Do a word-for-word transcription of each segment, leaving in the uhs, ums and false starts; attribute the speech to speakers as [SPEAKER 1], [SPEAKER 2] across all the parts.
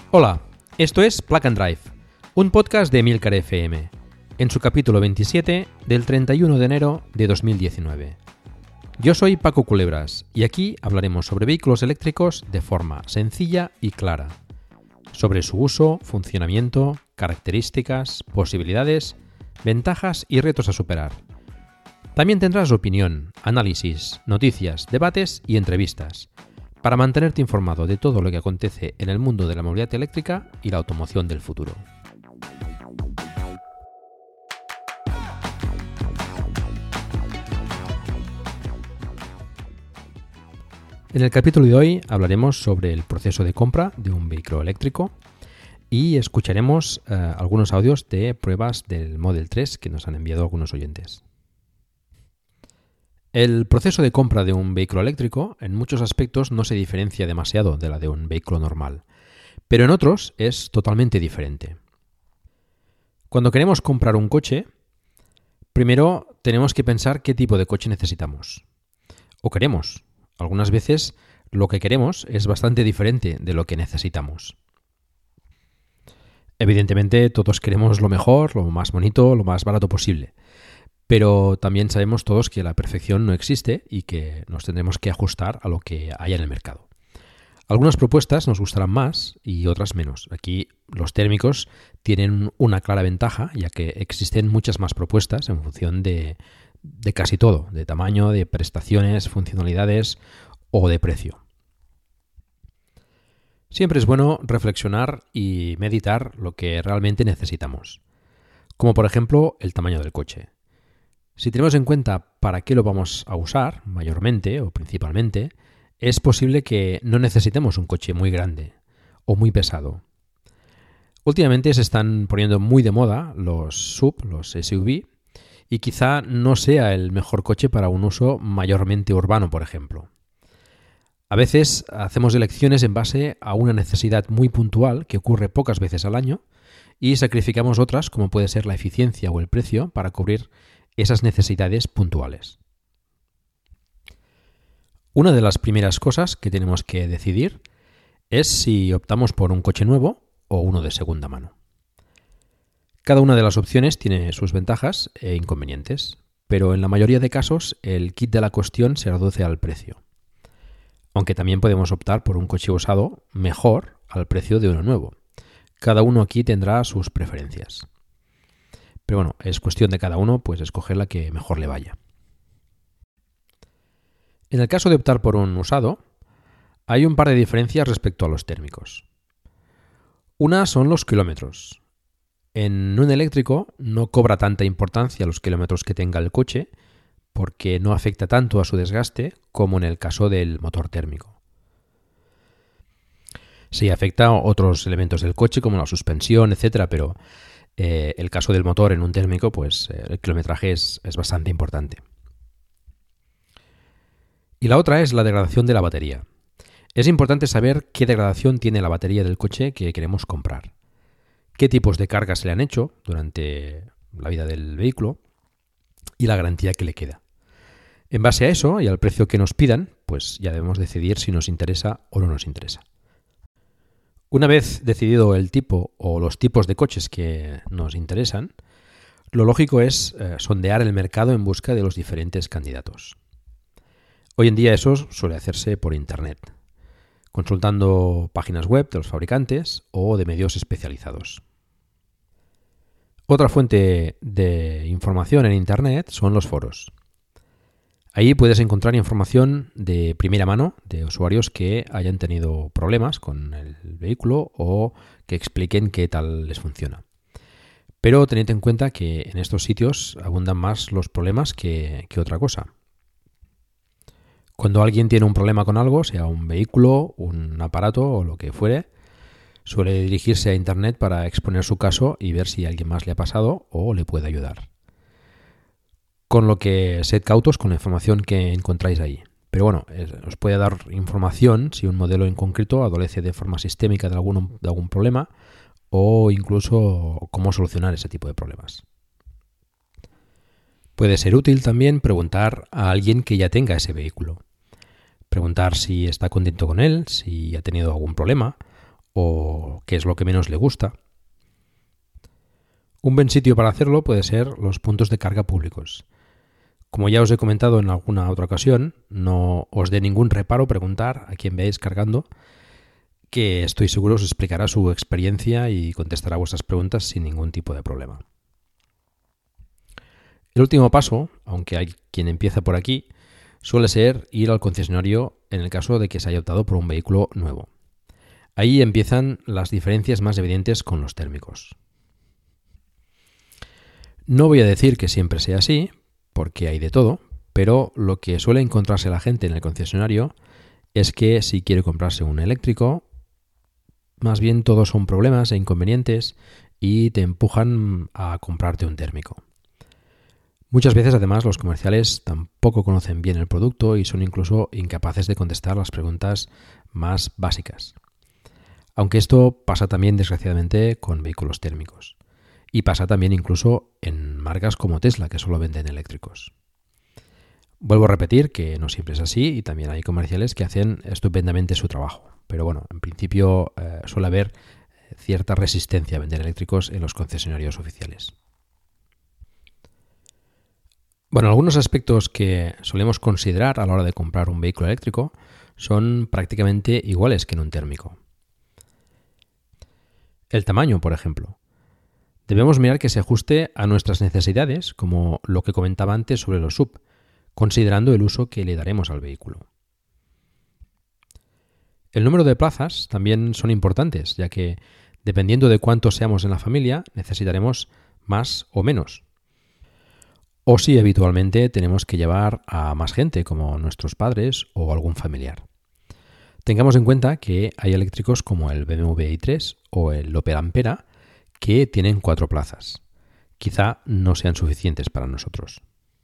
[SPEAKER 1] Hola, esto es Plug and Drive, un podcast de Emilcar F M, en su capítulo veintisiete del treinta y uno de enero de dos mil diecinueve. Yo soy Paco Culebras y aquí hablaremos sobre vehículos eléctricos de forma sencilla y clara, sobre su uso, funcionamiento, características, posibilidades, ventajas y retos a superar. También tendrás opinión, análisis, noticias, debates y entrevistas, para mantenerte informado de todo lo que acontece en el mundo de la movilidad eléctrica y la automoción del futuro. En el capítulo de hoy hablaremos sobre el proceso de compra de un vehículo eléctrico y escucharemos eh, algunos audios de pruebas del Model tres que nos han enviado algunos oyentes. El proceso de compra de un vehículo eléctrico en muchos aspectos no se diferencia demasiado de la de un vehículo normal, pero en otros es totalmente diferente. Cuando queremos comprar un coche, primero tenemos que pensar qué tipo de coche necesitamos. O queremos. Algunas veces lo que queremos es bastante diferente de lo que necesitamos. Evidentemente todos queremos lo mejor, lo más bonito, lo más barato posible. Pero también sabemos todos que la perfección no existe y que nos tendremos que ajustar a lo que haya en el mercado. Algunas propuestas nos gustarán más y otras menos. Aquí los térmicos tienen una clara ventaja, ya que existen muchas más propuestas en función de, de casi todo, de tamaño, de prestaciones, funcionalidades o de precio. Siempre es bueno reflexionar y meditar lo que realmente necesitamos, como por ejemplo el tamaño del coche. Si tenemos en cuenta para qué lo vamos a usar, mayormente o principalmente, es posible que no necesitemos un coche muy grande o muy pesado. Últimamente se están poniendo muy de moda los S U V, los S U V, y quizá no sea el mejor coche para un uso mayormente urbano, por ejemplo. A veces hacemos elecciones en base a una necesidad muy puntual que ocurre pocas veces al año y sacrificamos otras, como puede ser la eficiencia o el precio, para cubrir esas necesidades puntuales. Una de las primeras cosas que tenemos que decidir es si optamos por un coche nuevo o uno de segunda mano. Cada una de las opciones tiene sus ventajas e inconvenientes, pero en la mayoría de casos el kit de la cuestión se reduce al precio. Aunque también podemos optar por un coche usado mejor al precio de uno nuevo. Cada uno aquí tendrá sus preferencias. Pero bueno, es cuestión de cada uno pues escoger la que mejor le vaya. En el caso de optar por un usado, hay un par de diferencias respecto a los térmicos. Una son los kilómetros. En un eléctrico no cobra tanta importancia los kilómetros que tenga el coche porque no afecta tanto a su desgaste como en el caso del motor térmico. Sí, afecta a otros elementos del coche como la suspensión, etcétera, pero Eh, el caso del motor en un térmico, pues eh, el kilometraje es, es bastante importante. Y la otra es la degradación de la batería. Es importante saber qué degradación tiene la batería del coche que queremos comprar, qué tipos de cargas se le han hecho durante la vida del vehículo y la garantía que le queda. En base a eso y al precio que nos pidan, pues ya debemos decidir si nos interesa o no nos interesa. Una vez decidido el tipo o los tipos de coches que nos interesan, lo lógico es eh, sondear el mercado en busca de los diferentes candidatos. Hoy en día eso suele hacerse por Internet, consultando páginas web de los fabricantes o de medios especializados. Otra fuente de información en Internet son los foros. Ahí puedes encontrar información de primera mano de usuarios que hayan tenido problemas con el vehículo o que expliquen qué tal les funciona. Pero tened en cuenta que en estos sitios abundan más los problemas que, que otra cosa. Cuando alguien tiene un problema con algo, sea un vehículo, un aparato o lo que fuere, suele dirigirse a Internet para exponer su caso y ver si a alguien más le ha pasado o le puede ayudar. Con lo que sed cautos con la información que encontráis ahí. Pero bueno, os puede dar información si un modelo en concreto adolece de forma sistémica de algún, de algún problema o incluso cómo solucionar ese tipo de problemas. Puede ser útil también preguntar a alguien que ya tenga ese vehículo. Preguntar si está contento con él, si ha tenido algún problema o qué es lo que menos le gusta. Un buen sitio para hacerlo puede ser los puntos de carga públicos. Como ya os he comentado en alguna otra ocasión, no os dé ningún reparo preguntar a quien veáis cargando, que estoy seguro os explicará su experiencia y contestará vuestras preguntas sin ningún tipo de problema. El último paso, aunque hay quien empieza por aquí, suele ser ir al concesionario en el caso de que se haya optado por un vehículo nuevo. Ahí empiezan las diferencias más evidentes con los térmicos. No voy a decir que siempre sea así, porque hay de todo, pero lo que suele encontrarse la gente en el concesionario es que si quiere comprarse un eléctrico, más bien todos son problemas e inconvenientes y te empujan a comprarte un térmico. Muchas veces, además, los comerciales tampoco conocen bien el producto y son incluso incapaces de contestar las preguntas más básicas. Aunque esto pasa también, desgraciadamente, con vehículos térmicos. Y pasa también incluso en marcas como Tesla, que solo venden eléctricos. Vuelvo a repetir que no siempre es así y también hay comerciales que hacen estupendamente su trabajo. Pero bueno, en principio eh, suele haber cierta resistencia a vender eléctricos en los concesionarios oficiales. Bueno, algunos aspectos que solemos considerar a la hora de comprar un vehículo eléctrico son prácticamente iguales que en un térmico. El tamaño, por ejemplo. Debemos mirar que se ajuste a nuestras necesidades, como lo que comentaba antes sobre los S U V, considerando el uso que le daremos al vehículo. El número de plazas también son importantes, ya que dependiendo de cuántos seamos en la familia, necesitaremos más o menos. O si habitualmente tenemos que llevar a más gente, como nuestros padres o algún familiar. Tengamos en cuenta que hay eléctricos como el B M W i tres o el Opel Ampera que tienen cuatro plazas. Quizá no sean suficientes para nosotros.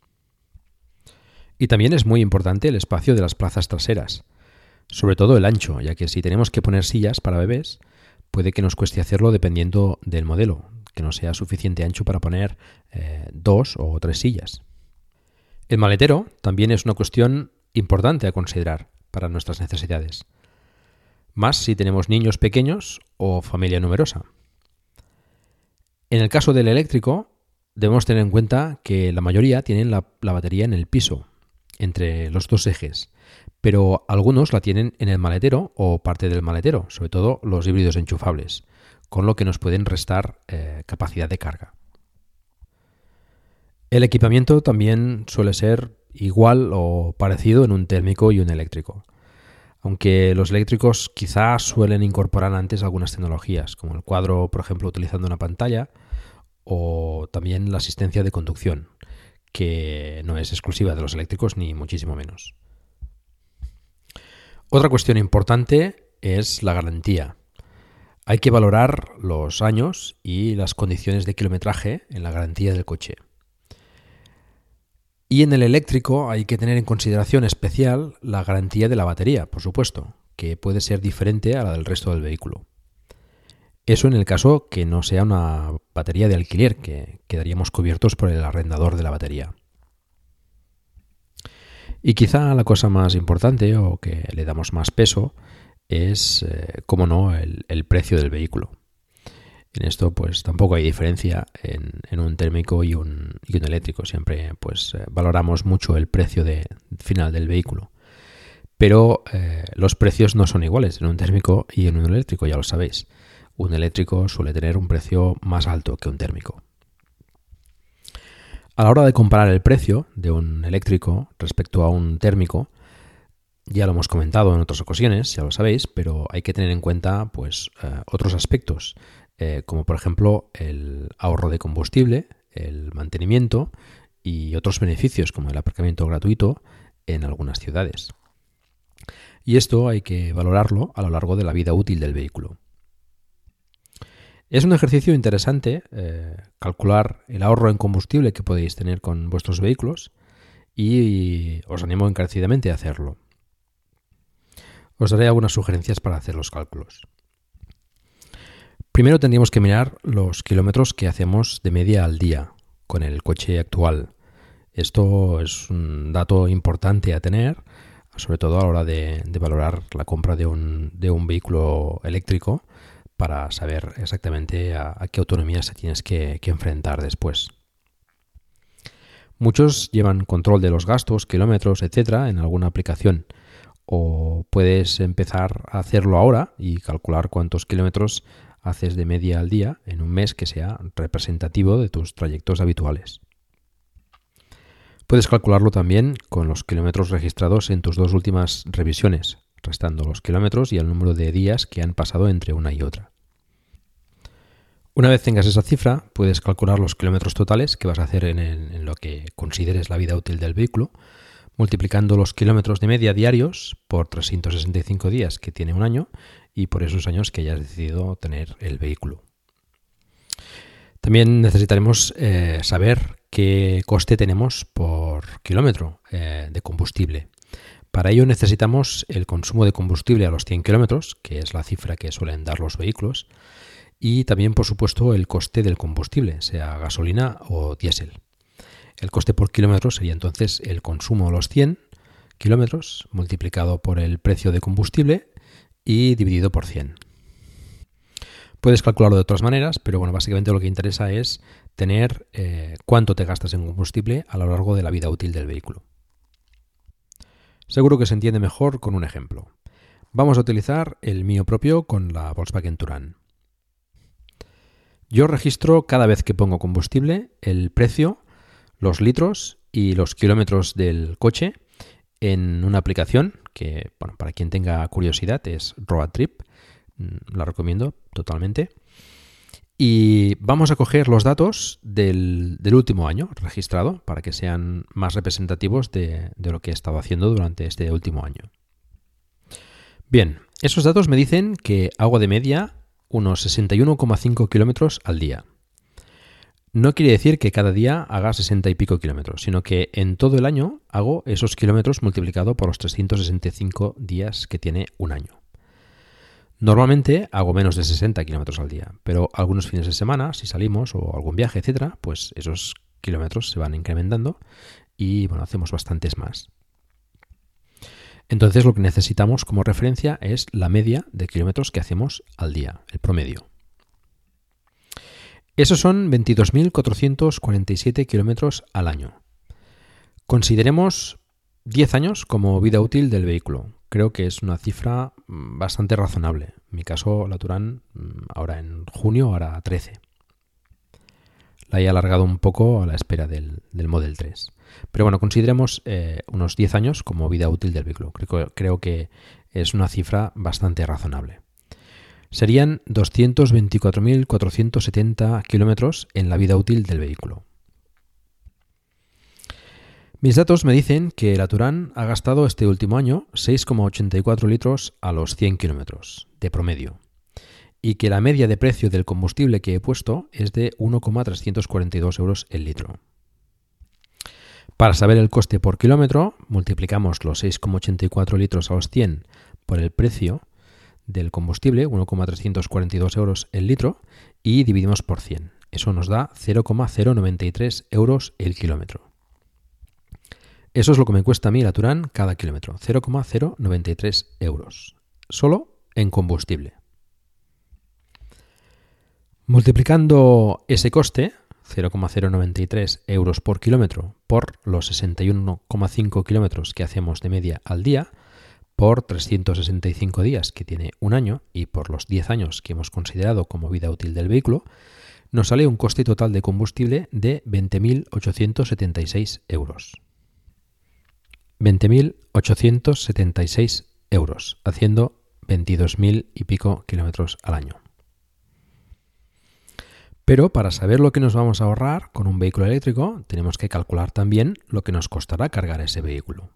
[SPEAKER 1] Y también es muy importante el espacio de las plazas traseras, sobre todo el ancho, ya que si tenemos que poner sillas para bebés, puede que nos cueste hacerlo dependiendo del modelo, que no sea suficiente ancho para poner eh, dos o tres sillas. El maletero también es una cuestión importante a considerar para nuestras necesidades, más si tenemos niños pequeños o familia numerosa. En el caso del eléctrico, debemos tener en cuenta que la mayoría tienen la, la batería en el piso, entre los dos ejes, pero algunos la tienen en el maletero o parte del maletero, sobre todo los híbridos enchufables, con lo que nos pueden restar eh, capacidad de carga. El equipamiento también suele ser igual o parecido en un térmico y un eléctrico, aunque los eléctricos quizás suelen incorporar antes algunas tecnologías, como el cuadro, por ejemplo, utilizando una pantalla, o también la asistencia de conducción, que no es exclusiva de los eléctricos ni muchísimo menos. Otra cuestión importante es la garantía. Hay que valorar los años y las condiciones de kilometraje en la garantía del coche. Y en el eléctrico hay que tener en consideración especial la garantía de la batería, por supuesto, que puede ser diferente a la del resto del vehículo. Eso en el caso que no sea una batería de alquiler, que quedaríamos cubiertos por el arrendador de la batería. Y quizá la cosa más importante o que le damos más peso es, eh, cómo no, el, el precio del vehículo. En esto pues tampoco hay diferencia en, en un térmico y un, y un eléctrico. Siempre pues eh, valoramos mucho el precio de, final del vehículo. Pero eh, los precios no son iguales en un térmico y en un eléctrico, ya lo sabéis. Un eléctrico suele tener un precio más alto que un térmico. A la hora de comparar el precio de un eléctrico respecto a un térmico, ya lo hemos comentado en otras ocasiones, ya lo sabéis, pero hay que tener en cuenta pues eh, otros aspectos. Eh, como por ejemplo el ahorro de combustible, el mantenimiento y otros beneficios como el aparcamiento gratuito en algunas ciudades. Y esto hay que valorarlo a lo largo de la vida útil del vehículo. Es un ejercicio interesante eh, calcular el ahorro en combustible que podéis tener con vuestros vehículos y os animo encarecidamente a hacerlo. Os daré algunas sugerencias para hacer los cálculos. Primero tendríamos que mirar los kilómetros que hacemos de media al día con el coche actual. Esto es un dato importante a tener sobre todo a la hora de, de valorar la compra de un, de un vehículo eléctrico para saber exactamente a, a qué autonomía se tienes que, que enfrentar después. Muchos llevan control de los gastos, kilómetros, etcétera en alguna aplicación, o puedes empezar a hacerlo ahora y calcular cuántos kilómetros haces de media al día en un mes que sea representativo de tus trayectos habituales. Puedes calcularlo también con los kilómetros registrados en tus dos últimas revisiones, restando los kilómetros y el número de días que han pasado entre una y otra. Una vez tengas esa cifra, puedes calcular los kilómetros totales que vas a hacer en, el, en lo que consideres la vida útil del vehículo, multiplicando los kilómetros de media diarios por trescientos sesenta y cinco días que tiene un año y por esos años que hayas decidido tener el vehículo. También necesitaremos eh, saber qué coste tenemos por kilómetro eh, de combustible. Para ello necesitamos el consumo de combustible a los cien kilómetros, que es la cifra que suelen dar los vehículos, y también, por supuesto, el coste del combustible, sea gasolina o diésel. El coste por kilómetro sería entonces el consumo a los cien kilómetros multiplicado por el precio de combustible y dividido por cien. Puedes calcularlo de otras maneras, pero bueno, básicamente lo que interesa es tener eh, cuánto te gastas en combustible a lo largo de la vida útil del vehículo. Seguro que se entiende mejor con un ejemplo. Vamos a utilizar el mío propio con la Volkswagen Touran. Yo registro cada vez que pongo combustible el precio, los litros y los kilómetros del coche en una aplicación que, bueno, para quien tenga curiosidad es Road Trip, la recomiendo totalmente. Y vamos a coger los datos del, del último año registrado para que sean más representativos de, de lo que he estado haciendo durante este último año. Bien, esos datos me dicen que hago de media unos sesenta y uno coma cinco kilómetros al día. No quiere decir que cada día haga sesenta y pico kilómetros, sino que en todo el año hago esos kilómetros multiplicado por los trescientos sesenta y cinco días que tiene un año. Normalmente hago menos de sesenta kilómetros al día, pero algunos fines de semana, si salimos o algún viaje, etcétera, pues esos kilómetros se van incrementando y bueno, hacemos bastantes más. Entonces lo que necesitamos como referencia es la media de kilómetros que hacemos al día, el promedio. Esos son veintidós mil cuatrocientos cuarenta y siete kilómetros al año. Consideremos diez años como vida útil del vehículo. Creo que es una cifra bastante razonable. En mi caso, la Touran ahora en junio hará trece. La he alargado un poco a la espera del, del Model tres. Pero bueno, consideremos eh, unos diez años como vida útil del vehículo. Creo, creo que es una cifra bastante razonable. Serían doscientos veinticuatro mil cuatrocientos setenta kilómetros en la vida útil del vehículo. Mis datos me dicen que la Touran ha gastado este último año seis coma ochenta y cuatro litros a los cien kilómetros de promedio y que la media de precio del combustible que he puesto es de uno coma trescientos cuarenta y dos euros el litro. Para saber el coste por kilómetro, multiplicamos los seis coma ochenta y cuatro litros a los cien por el precio del combustible, uno coma trescientos cuarenta y dos euros el litro, y dividimos por cien. Eso nos da cero coma cero noventa y tres euros el kilómetro. Eso es lo que me cuesta a mí la Touran cada kilómetro, cero coma cero noventa y tres euros, solo en combustible. Multiplicando ese coste, cero coma cero noventa y tres euros por kilómetro, por los sesenta y uno coma cinco kilómetros que hacemos de media al día, por trescientos sesenta y cinco días que tiene un año y por los diez años que hemos considerado como vida útil del vehículo, nos sale un coste total de combustible de veinte mil ochocientos setenta y seis euros. veinte mil ochocientos setenta y seis euros, haciendo veintidós mil y pico kilómetros al año. Pero para saber lo que nos vamos a ahorrar con un vehículo eléctrico, tenemos que calcular también lo que nos costará cargar ese vehículo.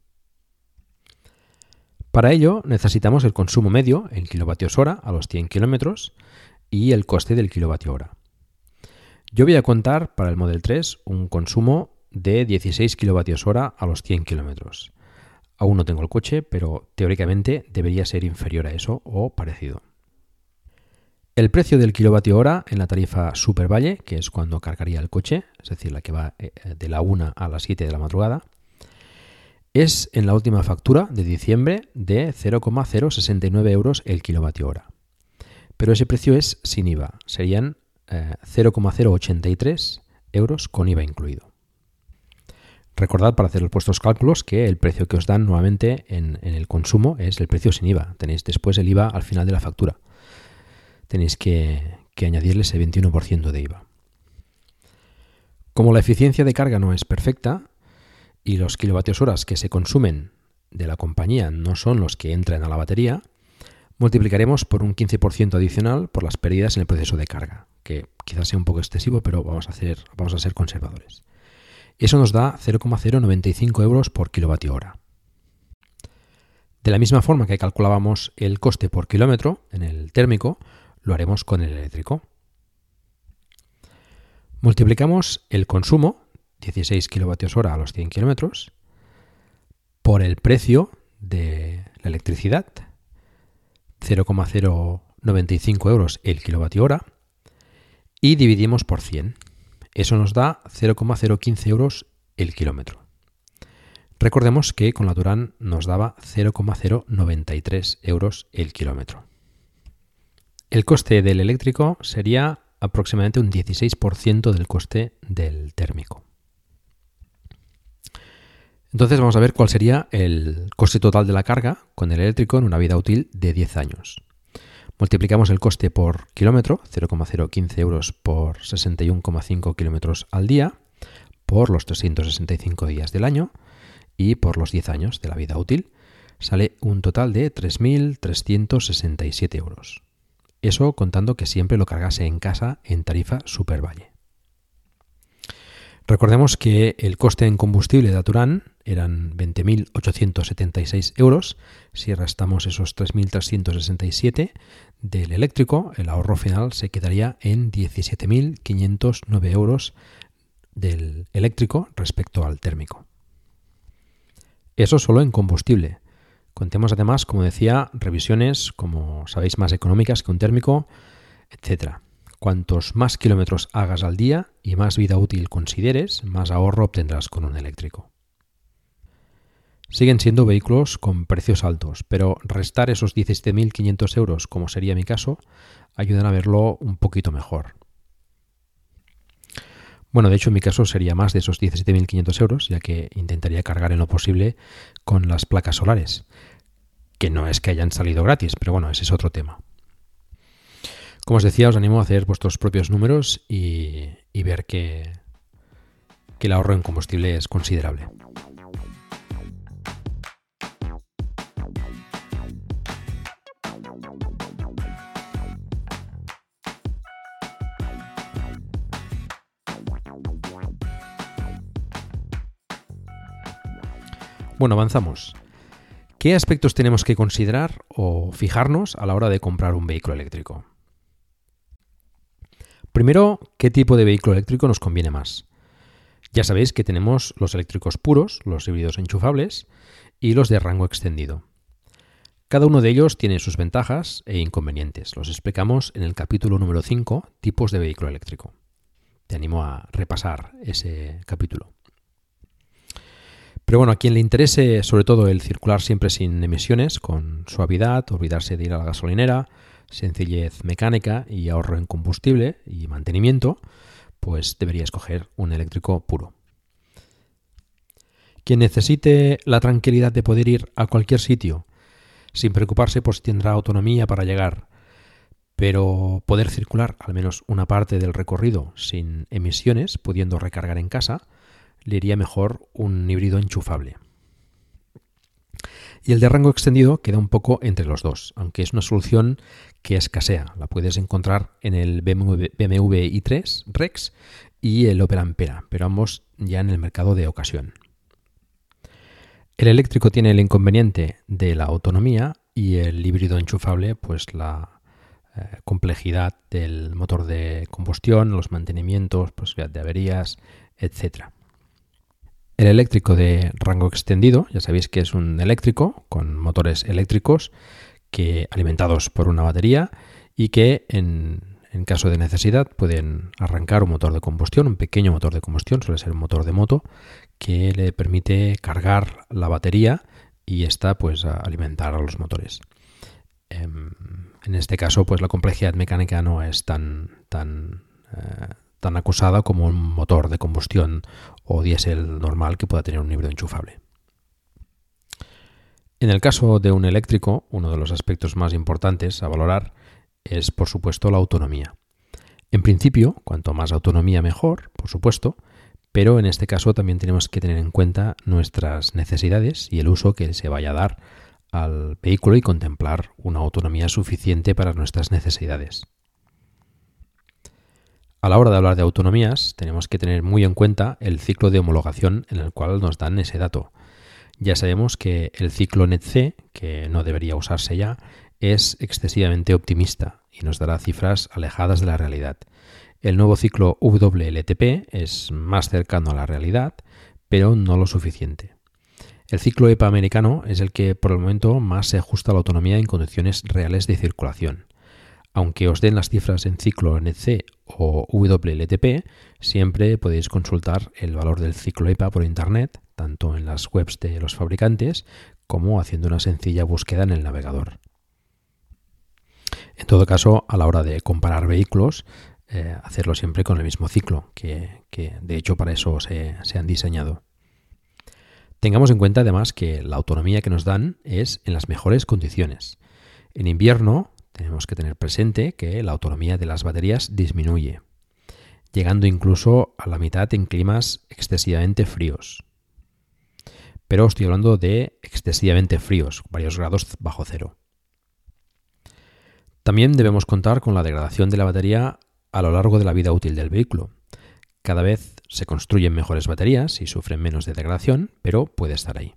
[SPEAKER 1] Para ello necesitamos el consumo medio en kilovatios hora a los cien kilómetros y el coste del kilovatio hora. Yo voy a contar para el Model tres un consumo de dieciséis kilovatios hora a los cien kilómetros. Aún no tengo el coche, pero teóricamente debería ser inferior a eso o parecido. El precio del kilovatio hora en la tarifa Super Valle, que es cuando cargaría el coche, es decir, la que va de la una a las siete de la madrugada, es en la última factura de diciembre de cero coma cero sesenta y nueve euros el kilovatio hora. Pero ese precio es sin I V A, serían eh, cero coma cero ochenta y tres euros con I V A incluido. Recordad para hacer vuestros cálculos que el precio que os dan nuevamente en, en el consumo es el precio sin I V A. Tenéis después el I V A al final de la factura. Tenéis que, que añadirle ese veintiuno por ciento de I V A. Como la eficiencia de carga no es perfecta y los kilovatios horas que se consumen de la compañía no son los que entran a la batería, multiplicaremos por un quince por ciento adicional por las pérdidas en el proceso de carga, que quizás sea un poco excesivo, pero vamos a, hacer, vamos a ser conservadores. Eso nos da cero coma cero noventa y cinco euros por kilovatio hora. De la misma forma que calculábamos el coste por kilómetro en el térmico, lo haremos con el eléctrico. Multiplicamos el consumo, dieciséis kilovatios hora a los cien kilómetros, por el precio de la electricidad, cero coma cero noventa y cinco euros el kilovatio hora, y dividimos por cien. Eso nos da cero coma cero quince euros el kilómetro. Recordemos que con la Touran nos daba cero coma cero noventa y tres euros el kilómetro. El coste del eléctrico sería aproximadamente un dieciséis por ciento del coste del térmico. Entonces vamos a ver cuál sería el coste total de la carga con el eléctrico en una vida útil de diez años. Multiplicamos el coste por kilómetro, cero coma cero quince euros por sesenta y uno coma cinco kilómetros al día, por los trescientos sesenta y cinco días del año y por los diez años de la vida útil. Sale un total de tres mil trescientos sesenta y siete euros. Eso contando que siempre lo cargase en casa en tarifa Supervalle. Recordemos que el coste en combustible de la Touran eran veinte mil ochocientos setenta y seis euros. Si restamos esos tres mil trescientos sesenta y siete del eléctrico, el ahorro final se quedaría en diecisiete mil quinientos nueve euros del eléctrico respecto al térmico. Eso solo en combustible. Contemos además, como decía, revisiones, como sabéis, más económicas que un térmico, etcétera. Cuantos más kilómetros hagas al día y más vida útil consideres, más ahorro obtendrás con un eléctrico. Siguen siendo vehículos con precios altos, pero restar esos diecisiete mil quinientos euros, como sería mi caso, ayudan a verlo un poquito mejor. Bueno, de hecho en mi caso sería más de esos diecisiete mil quinientos euros, ya que intentaría cargar en lo posible con las placas solares, que no es que hayan salido gratis, pero bueno, ese es otro tema. Como os decía, os animo a hacer vuestros propios números y, y ver que, que el ahorro en combustible es considerable. Bueno, avanzamos. ¿Qué aspectos tenemos que considerar o fijarnos a la hora de comprar un vehículo eléctrico? Primero, ¿qué tipo de vehículo eléctrico nos conviene más? Ya sabéis que tenemos los eléctricos puros, los híbridos enchufables y los de rango extendido. Cada uno de ellos tiene sus ventajas e inconvenientes. Los explicamos en el capítulo número cinco, tipos de vehículo eléctrico. Te animo a repasar ese capítulo. Pero bueno, a quien le interese sobre todo el circular siempre sin emisiones, con suavidad, olvidarse de ir a la gasolinera, sencillez mecánica y ahorro en combustible y mantenimiento, pues debería escoger un eléctrico puro. Quien necesite la tranquilidad de poder ir a cualquier sitio sin preocuparse por si tendrá autonomía para llegar, pero poder circular al menos una parte del recorrido sin emisiones, pudiendo recargar en casa, le iría mejor un híbrido enchufable. Y el de rango extendido queda un poco entre los dos, aunque es una solución que escasea. La puedes encontrar en el B M W i tres Rex y el Opel Ampera, pero ambos ya en el mercado de ocasión. El eléctrico tiene el inconveniente de la autonomía y el híbrido enchufable, pues la eh, complejidad del motor de combustión, los mantenimientos, posibilidad de averías, etcétera. El eléctrico de rango extendido, ya sabéis que es un eléctrico con motores eléctricos que alimentados por una batería y que en, en caso de necesidad, pueden arrancar un motor de combustión, un pequeño motor de combustión, suele ser un motor de moto, que le permite cargar la batería y esta pues a alimentar a los motores. En este caso, pues la complejidad mecánica no es tan, tan, eh, tan acusada como un motor de combustión o diésel normal que pueda tener un híbrido enchufable. En el caso de un eléctrico, uno de los aspectos más importantes a valorar es, por supuesto, la autonomía. En principio, cuanto más autonomía mejor, por supuesto, pero en este caso también tenemos que tener en cuenta nuestras necesidades y el uso que se vaya a dar al vehículo y contemplar una autonomía suficiente para nuestras necesidades. A la hora de hablar de autonomías, tenemos que tener muy en cuenta el ciclo de homologación en el cual nos dan ese dato. Ya sabemos que el ciclo N E T C, que no debería usarse ya, es excesivamente optimista y nos dará cifras alejadas de la realidad. El nuevo ciclo W L T P es más cercano a la realidad, pero no lo suficiente. El ciclo E P A americano es el que por el momento más se ajusta a la autonomía en condiciones reales de circulación. Aunque os den las cifras en ciclo N E T C o W L T P, siempre podéis consultar el valor del ciclo E P A por internet, tanto en las webs de los fabricantes como haciendo una sencilla búsqueda en el navegador. En todo caso, a la hora de comparar vehículos, eh, hacerlo siempre con el mismo ciclo, que, que de hecho para eso se, se han diseñado. Tengamos en cuenta además que la autonomía que nos dan es en las mejores condiciones. En invierno tenemos que tener presente que la autonomía de las baterías disminuye, llegando incluso a la mitad en climas excesivamente fríos. Pero estoy hablando de excesivamente fríos, varios grados bajo cero. También debemos contar con la degradación de la batería a lo largo de la vida útil del vehículo. Cada vez se construyen mejores baterías y sufren menos de degradación, pero puede estar ahí.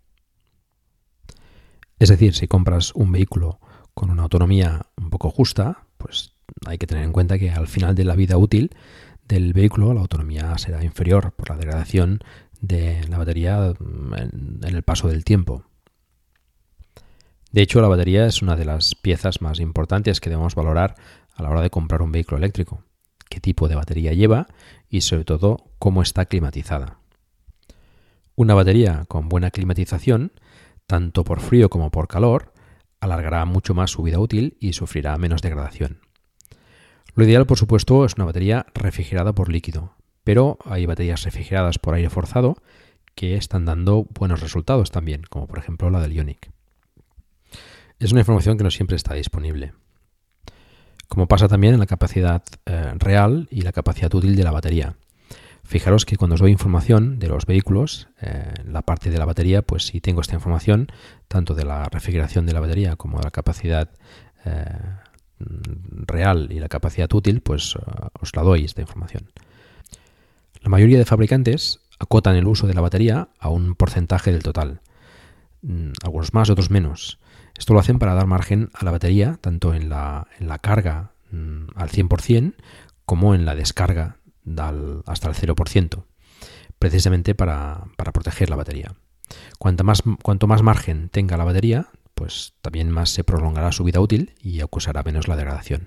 [SPEAKER 1] Es decir, si compras un vehículo con una autonomía un poco justa, pues hay que tener en cuenta que al final de la vida útil del vehículo la autonomía será inferior por la degradación de la batería en el paso del tiempo. De hecho, la batería es una de las piezas más importantes que debemos valorar a la hora de comprar un vehículo eléctrico. Qué tipo de batería lleva y sobre todo cómo está climatizada. Una batería con buena climatización, tanto por frío como por calor, alargará mucho más su vida útil y sufrirá menos degradación. Lo ideal, por supuesto, es una batería refrigerada por líquido, pero hay baterías refrigeradas por aire forzado que están dando buenos resultados también, como por ejemplo la del Ioniq. Es una información que no siempre está disponible. Como pasa también en la capacidad eh, real y la capacidad útil de la batería. Fijaros que cuando os doy información de los vehículos, eh, la parte de la batería, pues sí tengo esta información, tanto de la refrigeración de la batería como de la capacidad eh, real y la capacidad útil, pues uh, os la doy esta información. La mayoría de fabricantes acotan el uso de la batería a un porcentaje del total, mm, algunos más, otros menos. Esto lo hacen para dar margen a la batería, tanto en la, en la carga mmm, al cien por ciento como en la descarga al, hasta el cero por ciento, precisamente para, para proteger la batería. Cuanto más, cuanto más margen tenga la batería, pues también más se prolongará su vida útil y acusará menos la degradación.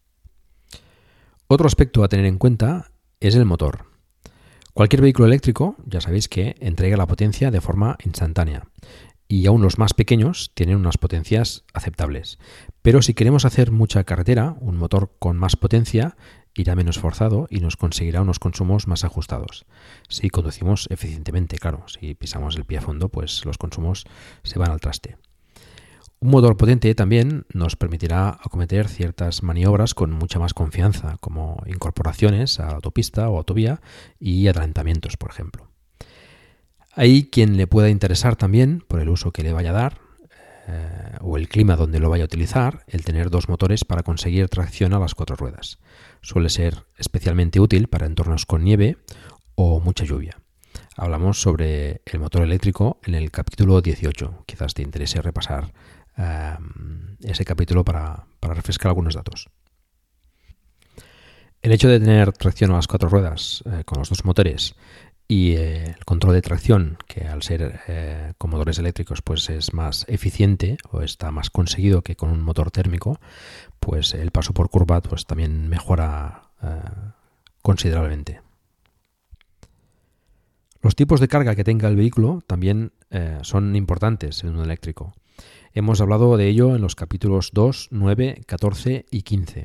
[SPEAKER 1] Otro aspecto a tener en cuenta es el motor. Cualquier vehículo eléctrico, ya sabéis que entrega la potencia de forma instantánea. Y aún los más pequeños tienen unas potencias aceptables. Pero si queremos hacer mucha carretera, un motor con más potencia irá menos forzado y nos conseguirá unos consumos más ajustados. Si conducimos eficientemente, claro, si pisamos el pie a fondo, pues los consumos se van al traste. Un motor potente también nos permitirá acometer ciertas maniobras con mucha más confianza, como incorporaciones a la autopista o autovía y adelantamientos, por ejemplo. Hay quien le pueda interesar también, por el uso que le vaya a dar, eh, o el clima donde lo vaya a utilizar, el tener dos motores para conseguir tracción a las cuatro ruedas. Suele ser especialmente útil para entornos con nieve o mucha lluvia. Hablamos sobre el motor eléctrico en el capítulo dieciocho. Quizás te interese repasar eh, ese capítulo para, para refrescar algunos datos. El hecho de tener tracción a las cuatro ruedas eh, con los dos motores y eh, el control de tracción, que al ser eh, con motores eléctricos pues es más eficiente o está más conseguido que con un motor térmico, pues el paso por curva pues también mejora eh, considerablemente. Los tipos de carga que tenga el vehículo también eh, son importantes en un eléctrico. Hemos hablado de ello en los capítulos dos, nueve, catorce y quince.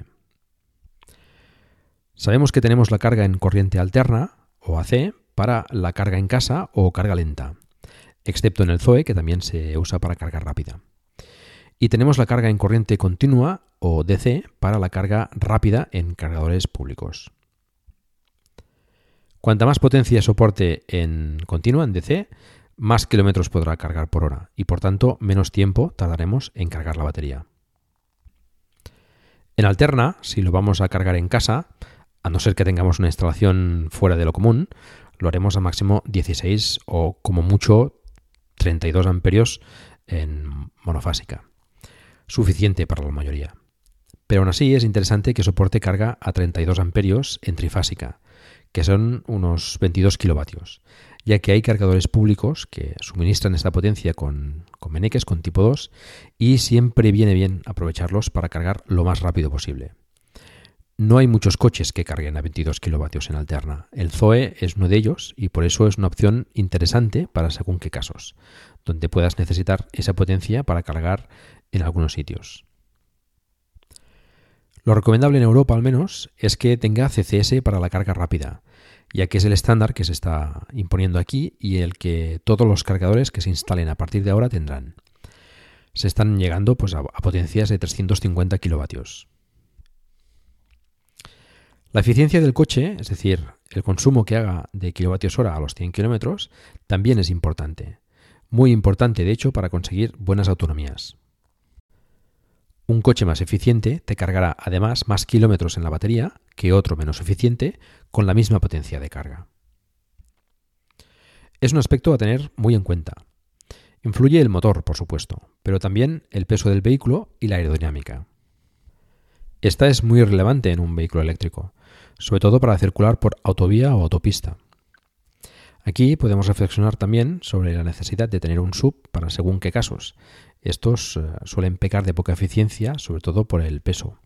[SPEAKER 1] Sabemos que tenemos la carga en corriente alterna, o A C, para la carga en casa o carga lenta, excepto en el Zoe, que también se usa para carga rápida. Y tenemos la carga en corriente continua, o D C, para la carga rápida en cargadores públicos. Cuanta más potencia soporte en continua, en D C, más kilómetros podrá cargar por hora y por tanto menos tiempo tardaremos en cargar la batería. En alterna, si lo vamos a cargar en casa, a no ser que tengamos una instalación fuera de lo común, lo haremos a máximo dieciséis o como mucho treinta y dos amperios en monofásica. Suficiente para la mayoría. Pero aún así es interesante que soporte carga a treinta y dos amperios en trifásica, que son unos veintidós kilovatios, ya que hay cargadores públicos que suministran esta potencia con, con meneques, con tipo dos, y siempre viene bien aprovecharlos para cargar lo más rápido posible. No hay muchos coches que carguen a veintidós kilovatios en alterna. El Zoe es uno de ellos y por eso es una opción interesante para según qué casos, donde puedas necesitar esa potencia para cargar en algunos sitios. Lo recomendable en Europa, al menos, es que tenga C C S para la carga rápida, ya que es el estándar que se está imponiendo aquí y el que todos los cargadores que se instalen a partir de ahora tendrán. Se están llegando pues, a, a potencias de trescientos cincuenta kilovatios. La eficiencia del coche, es decir, el consumo que haga de kilovatios hora a los cien kilómetros, también es importante. Muy importante, de hecho, para conseguir buenas autonomías. Un coche más eficiente te cargará además más kilómetros en la batería que otro menos eficiente con la misma potencia de carga. Es un aspecto a tener muy en cuenta. Influye el motor, por supuesto, pero también el peso del vehículo y la aerodinámica. Esta es muy relevante en un vehículo eléctrico, sobre todo para circular por autovía o autopista. Aquí podemos reflexionar también sobre la necesidad de tener un S U V para según qué casos. Estos uh, suelen pecar de poca eficiencia, sobre todo por el peso.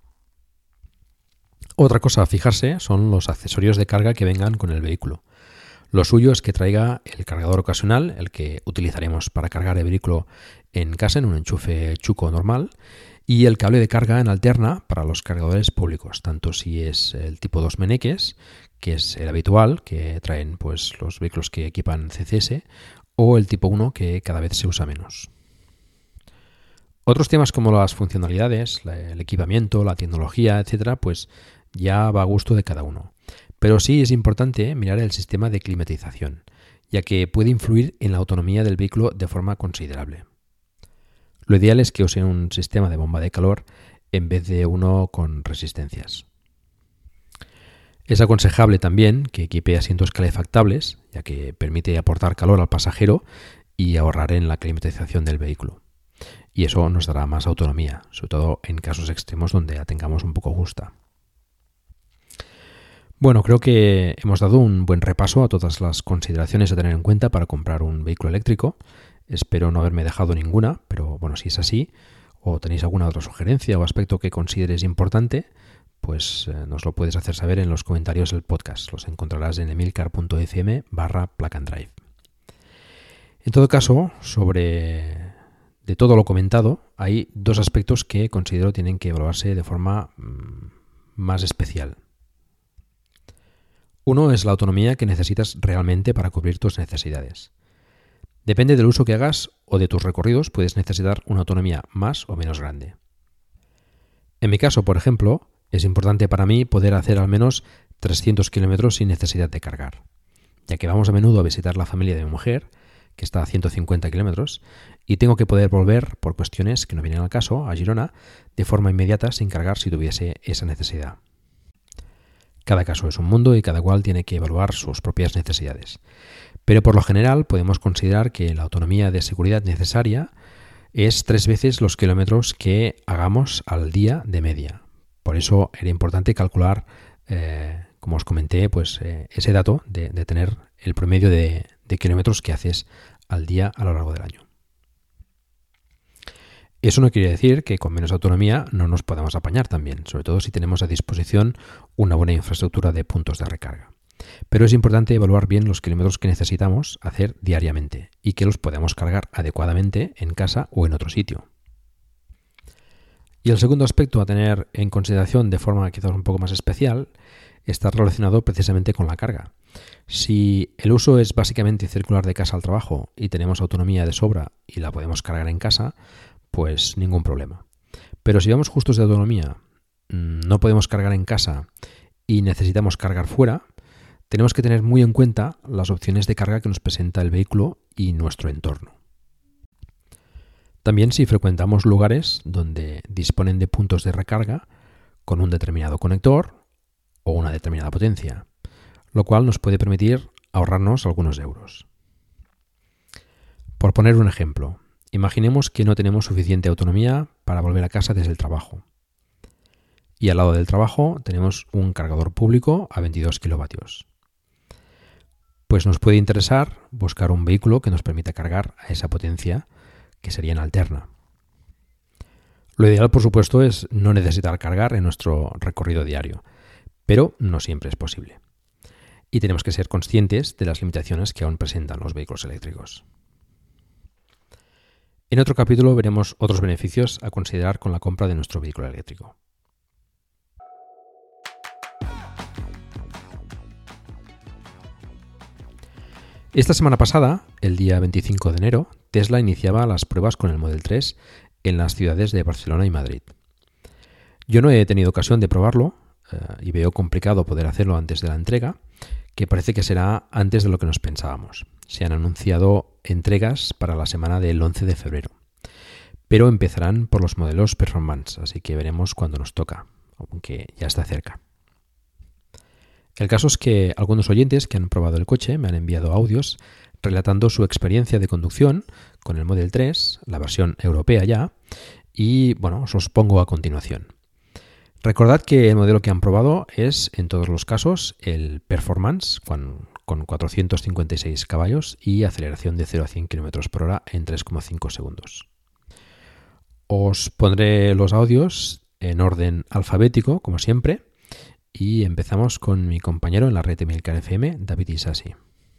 [SPEAKER 1] Otra cosa a fijarse son los accesorios de carga que vengan con el vehículo. Lo suyo es que traiga el cargador ocasional, el que utilizaremos para cargar el vehículo en casa en un enchufe chuco normal, y el cable de carga en alterna para los cargadores públicos, tanto si es el tipo dos meneques, que es el habitual, que traen pues, los vehículos que equipan C C S, o el tipo uno, que cada vez se usa menos. Otros temas como las funcionalidades, el equipamiento, la tecnología, etcétera, pues ya va a gusto de cada uno. Pero sí es importante mirar el sistema de climatización, ya que puede influir en la autonomía del vehículo de forma considerable. Lo ideal es que usen un sistema de bomba de calor en vez de uno con resistencias. Es aconsejable también que equipe asientos calefactables, ya que permite aportar calor al pasajero y ahorrar en la climatización del vehículo. Y eso nos dará más autonomía, sobre todo en casos extremos donde la tengamos un poco justa. Bueno, creo que hemos dado un buen repaso a todas las consideraciones a tener en cuenta para comprar un vehículo eléctrico. Espero no haberme dejado ninguna, pero bueno, si es así, o tenéis alguna otra sugerencia o aspecto que consideres importante, pues eh, nos lo puedes hacer saber en los comentarios del podcast. Los encontrarás en emilcar.fm barra plug and drive. En todo caso, sobre de todo lo comentado, hay dos aspectos que considero tienen que evaluarse de forma mmm, más especial. Uno es la autonomía que necesitas realmente para cubrir tus necesidades. Depende del uso que hagas o de tus recorridos, puedes necesitar una autonomía más o menos grande. En mi caso, por ejemplo, es importante para mí poder hacer al menos trescientos kilómetros sin necesidad de cargar, ya que vamos a menudo a visitar la familia de mi mujer, que está a ciento cincuenta kilómetros, y tengo que poder volver, por cuestiones que no vienen al caso, a Girona, de forma inmediata sin cargar si tuviese esa necesidad. Cada caso es un mundo y cada cual tiene que evaluar sus propias necesidades. Pero por lo general podemos considerar que la autonomía de seguridad necesaria es tres veces los kilómetros que hagamos al día de media. Por eso era importante calcular eh, como os comenté, pues eh, ese dato de, de tener el promedio de, de kilómetros que haces al día a lo largo del año. Eso no quiere decir que con menos autonomía no nos podamos apañar también, sobre todo si tenemos a disposición una buena infraestructura de puntos de recarga. Pero es importante evaluar bien los kilómetros que necesitamos hacer diariamente y que los podamos cargar adecuadamente en casa o en otro sitio. Y el segundo aspecto a tener en consideración de forma quizás un poco más especial está relacionado precisamente con la carga. Si el uso es básicamente circular de casa al trabajo y tenemos autonomía de sobra y la podemos cargar en casa, pues ningún problema. Pero si vamos justos de autonomía, no podemos cargar en casa y necesitamos cargar fuera, tenemos que tener muy en cuenta las opciones de carga que nos presenta el vehículo y nuestro entorno. También si frecuentamos lugares donde disponen de puntos de recarga con un determinado conector o una determinada potencia, lo cual nos puede permitir ahorrarnos algunos euros. Por poner un ejemplo, imaginemos que no tenemos suficiente autonomía para volver a casa desde el trabajo. Y al lado del trabajo tenemos un cargador público a veintidós kilovatios. Pues nos puede interesar buscar un vehículo que nos permita cargar a esa potencia, que sería en alterna. Lo ideal, por supuesto, es no necesitar cargar en nuestro recorrido diario, pero no siempre es posible. Y tenemos que ser conscientes de las limitaciones que aún presentan los vehículos eléctricos. En otro capítulo veremos otros beneficios a considerar con la compra de nuestro vehículo eléctrico. Esta semana pasada, el día veinticinco de enero, Tesla iniciaba las pruebas con el Model tres en las ciudades de Barcelona y Madrid. Yo no he tenido ocasión de probarlo eh, y veo complicado poder hacerlo antes de la entrega, que parece que será antes de lo que nos pensábamos. Se han anunciado entregas para la semana del once de febrero, pero empezarán por los modelos Performance, así que veremos cuándo nos toca, aunque ya está cerca. El caso es que algunos oyentes que han probado el coche me han enviado audios relatando su experiencia de conducción con el Model tres, la versión europea ya, y bueno, os los pongo a continuación. Recordad que el modelo que han probado es, en todos los casos, el Performance con, con cuatrocientos cincuenta y seis caballos y aceleración de cero a cien kilómetros por hora en tres coma cinco segundos. Os pondré los audios en orden alfabético, como siempre, y empezamos con mi compañero en la red Emilcar F M, David Isasi.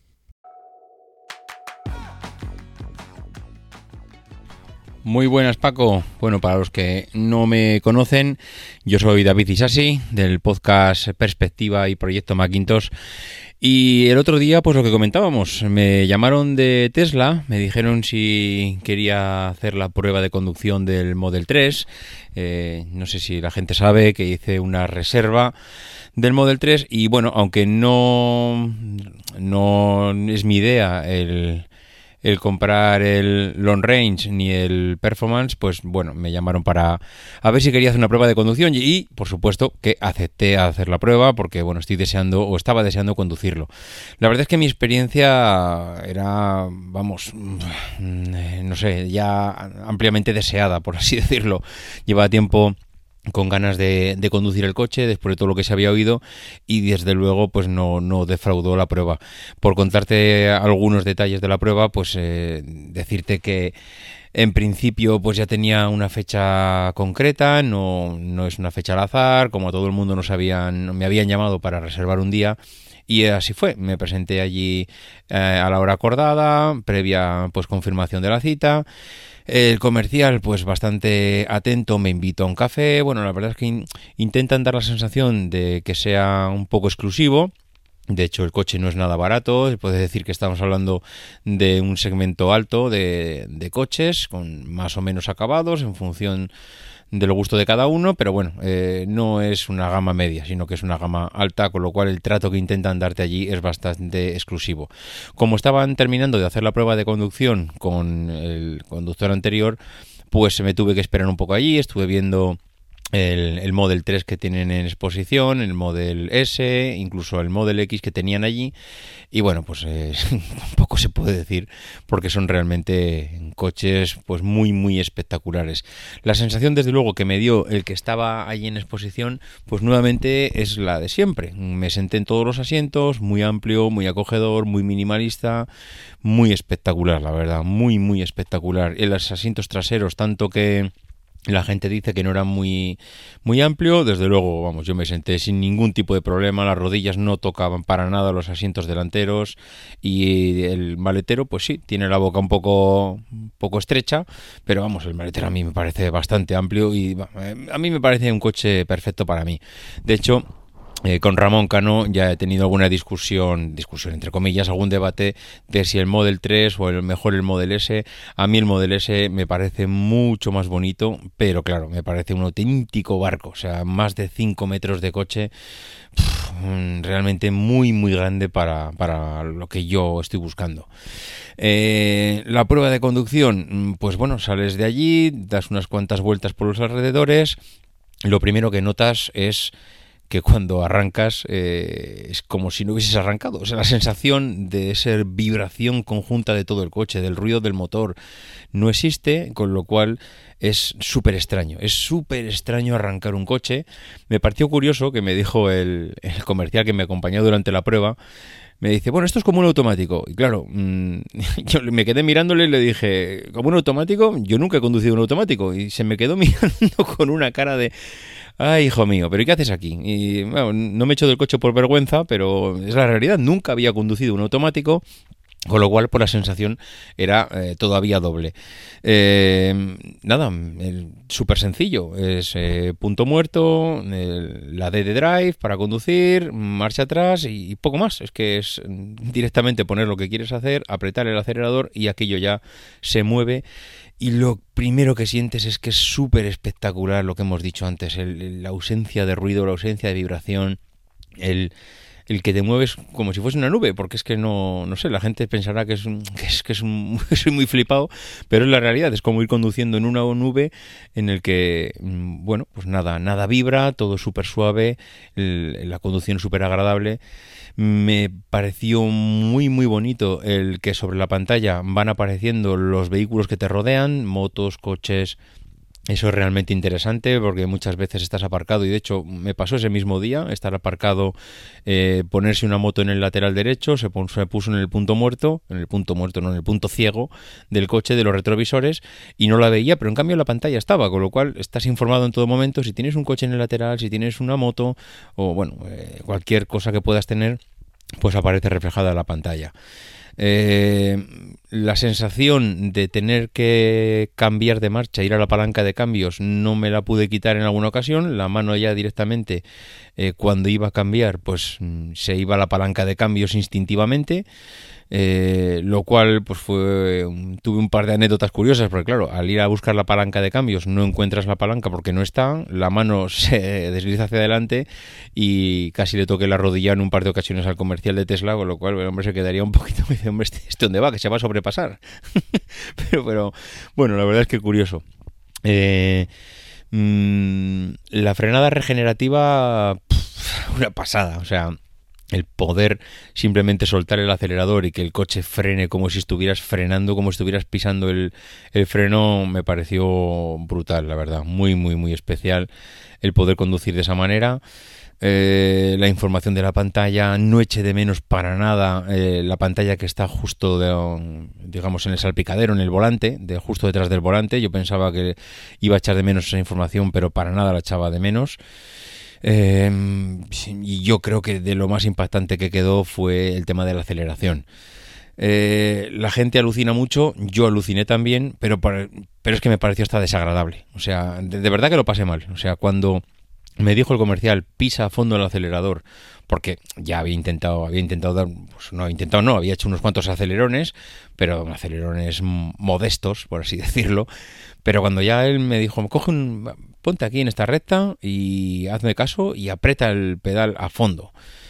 [SPEAKER 2] Muy buenas, Paco. Bueno, para los que no me conocen, yo soy David Isasi del podcast Perspectiva y Proyecto Macintosh. Y el otro día, pues lo que comentábamos, me llamaron de Tesla, me dijeron si quería hacer la prueba de conducción del Model tres. Eh, no sé si la gente sabe que hice una reserva del Model tres y bueno, aunque no, no es mi idea el... el comprar el Long Range ni el Performance, pues bueno, me llamaron para a ver si quería hacer una prueba de conducción y, y por supuesto que acepté a hacer la prueba porque bueno, estoy deseando o estaba deseando conducirlo. La verdad es que mi experiencia era, vamos, no sé, ya ampliamente deseada, por así decirlo. Llevaba tiempo con ganas de, de conducir el coche después de todo lo que se había oído y desde luego pues no, no defraudó la prueba. Por contarte algunos detalles de la prueba, pues eh, decirte que en principio pues ya tenía una fecha concreta, no, no es una fecha al azar, como a todo el mundo nos habían, me habían llamado para reservar un día. Y así fue, me presenté allí eh, a la hora acordada, previa pues confirmación de la cita. El comercial, pues bastante atento, me invitó a un café. Bueno, la verdad es que in- intentan dar la sensación de que sea un poco exclusivo. De hecho, el coche no es nada barato. Se puede decir que estamos hablando de un segmento alto de, de coches, con más o menos acabados, en función de lo gusto de cada uno, pero bueno, eh, no es una gama media, sino que es una gama alta, con lo cual el trato que intentan darte allí es bastante exclusivo. Como estaban terminando de hacer la prueba de conducción con el conductor anterior, pues me tuve que esperar un poco allí, estuve viendo el, el Model tres que tienen en exposición, el Model S, incluso el Model X que tenían allí. Y bueno, pues eh, poco se puede decir porque son realmente coches pues muy muy espectaculares. La sensación desde luego que me dio el que estaba allí en exposición pues nuevamente es la de siempre. Me senté en todos los asientos, muy amplio, muy acogedor, muy minimalista, muy espectacular, la verdad, muy muy espectacular. En los asientos traseros, tanto que la gente dice que no era muy, muy amplio. Desde luego, vamos, yo me senté sin ningún tipo de problema. Las rodillas no tocaban para nada los asientos delanteros. Y el maletero, pues sí, tiene la boca un poco, un poco estrecha. Pero vamos, el maletero a mí me parece bastante amplio. Y a mí me parece un coche perfecto para mí. De hecho, Eh, con Ramón Cano ya he tenido alguna discusión, discusión entre comillas, algún debate de si el Model tres o el mejor el Model S. A mí el Model S me parece mucho más bonito, pero claro, me parece un auténtico barco, o sea, más de cinco metros de coche, pff, realmente muy muy grande para, para lo que yo estoy buscando. Eh, la prueba de conducción, pues bueno, sales de allí, das unas cuantas vueltas por los alrededores, lo primero que notas es que cuando arrancas eh, es como si no hubieses arrancado. O sea, la sensación de esa vibración conjunta de todo el coche, del ruido del motor, no existe, con lo cual es súper extraño. Es súper extraño arrancar un coche. Me pareció curioso que me dijo el, el comercial que me acompañó durante la prueba. Me dice, bueno, esto es como un automático. Y claro, mmm, yo me quedé mirándole y le dije, ¿como un automático? Yo nunca he conducido un automático. Y se me quedó mirando con una cara de... Ay, hijo mío, ¿pero y qué haces aquí? Y bueno, no me echo del coche por vergüenza, pero es la realidad. Nunca había conducido un automático, con lo cual, por la sensación, era eh, todavía doble. Eh, nada, súper sencillo. Es eh, punto muerto, el, la D de drive para conducir, marcha atrás y, y poco más. Es que es directamente poner lo que quieres hacer, apretar el acelerador y aquello ya se mueve. Y lo primero que sientes es que es súper espectacular lo que hemos dicho antes, el, la ausencia de ruido, la ausencia de vibración, el, el que te mueves como si fuese una nube, porque es que no, no sé, la gente pensará que es un, que es, que es un, soy muy flipado, pero es la realidad, es como ir conduciendo en una nube en el que, bueno, pues nada, nada vibra, todo súper suave, el, la conducción súper agradable. Me pareció muy muy bonito el que sobre la pantalla van apareciendo los vehículos que te rodean, motos, coches. Eso es realmente interesante porque muchas veces estás aparcado y de hecho me pasó ese mismo día, estar aparcado, eh, ponerse una moto en el lateral derecho, se puso, se puso en el punto muerto, en el punto muerto, no, en el punto ciego del coche, de los retrovisores, y no la veía, pero en cambio la pantalla estaba, con lo cual estás informado en todo momento si tienes un coche en el lateral, si tienes una moto o bueno, eh, cualquier cosa que puedas tener, pues aparece reflejada en la pantalla. Eh, la sensación de tener que cambiar de marcha, ir a la palanca de cambios, no me la pude quitar en alguna ocasión. La mano ya directamente, eh, cuando iba a cambiar, pues se iba a la palanca de cambios instintivamente. Eh, lo cual pues fue tuve un par de anécdotas curiosas porque claro, al ir a buscar la palanca de cambios no encuentras la palanca porque no está, la mano se desliza hacia adelante y casi le toqué la rodilla en un par de ocasiones al comercial de Tesla, con lo cual el hombre se quedaría un poquito y dice, hombre, ¿este, este dónde va? Que se va a sobrepasar. pero, pero bueno, la verdad es que curioso. eh, mmm, la frenada regenerativa, pff, una pasada, o sea, el poder simplemente soltar el acelerador y que el coche frene como si estuvieras frenando, como si estuvieras pisando el, el freno, me pareció brutal, la verdad. Muy, muy, muy especial el poder conducir de esa manera. Eh, la información de la pantalla, no eché de menos para nada eh, la pantalla que está justo de, digamos en el salpicadero, en el volante, de justo detrás del volante. Yo pensaba que iba a echar de menos esa información, pero para nada la echaba de menos. Eh, y yo creo que de lo más impactante que quedó fue el tema de la aceleración. Eh, la gente alucina mucho, yo aluciné también, pero, para, pero es que me pareció hasta desagradable. O sea, de, de verdad que lo pasé mal. O sea, cuando me dijo el comercial, pisa a fondo el acelerador, porque ya había intentado, había intentado dar, pues no, intentado no, había hecho unos cuantos acelerones, pero acelerones modestos, por así decirlo. Pero cuando ya él me dijo, coge un, ponte aquí en esta recta y hazme caso y aprieta el pedal a fondo.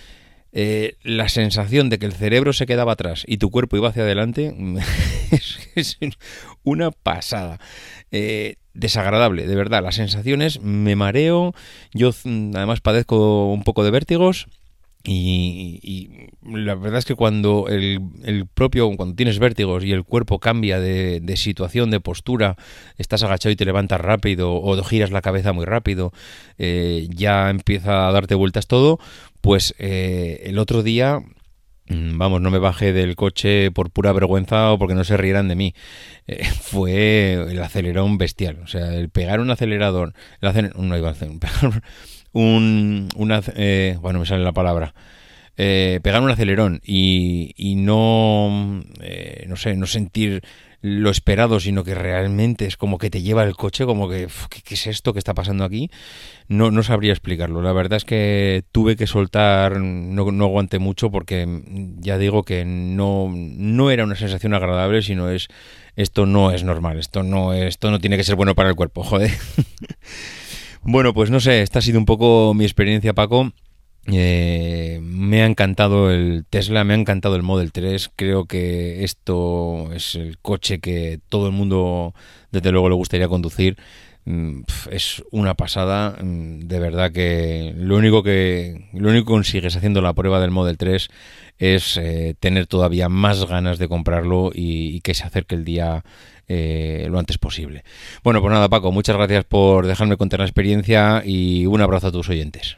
[SPEAKER 2] eh, la sensación de que el cerebro se quedaba atrás y tu cuerpo iba hacia adelante es, es una pasada. Eh, desagradable, de verdad. Las sensaciones, me mareo, yo además padezco un poco de vértigos. Y, y la verdad es que cuando el, el propio, cuando tienes vértigos y el cuerpo cambia de, de situación, de postura, estás agachado y te levantas rápido o giras la cabeza muy rápido, eh, ya empieza a darte vueltas todo, pues eh, el otro día, vamos, no me bajé del coche por pura vergüenza o porque no se rieran de mí. Eh, fue el acelerón bestial, o sea, el pegar un acelerador, el aceler, no iba a hacer un pegar un una eh, bueno, me sale la palabra, eh, pegar un acelerón y, y no eh, no sé, no sentir lo esperado, sino que realmente es como que te lleva el coche, como que ¿qué, qué es esto que está pasando aquí? No, no sabría explicarlo. La verdad es que tuve que soltar, no, no aguanté mucho porque ya digo que no, no era una sensación agradable, sino es esto no es normal, esto no es, esto no tiene que ser bueno para el cuerpo, joder. Bueno, pues no sé, esta ha sido un poco mi experiencia, Paco. Eh, me ha encantado el Tesla, me ha encantado el Model tres. Creo que esto es el coche que todo el mundo, desde luego, le gustaría conducir. Es una pasada, de verdad que lo único que lo único que consigues haciendo la prueba del Model tres es eh, tener todavía más ganas de comprarlo y, y que se acerque el día eh, lo antes posible. Bueno, pues nada, Paco, muchas gracias por dejarme contar la experiencia y un abrazo a tus oyentes.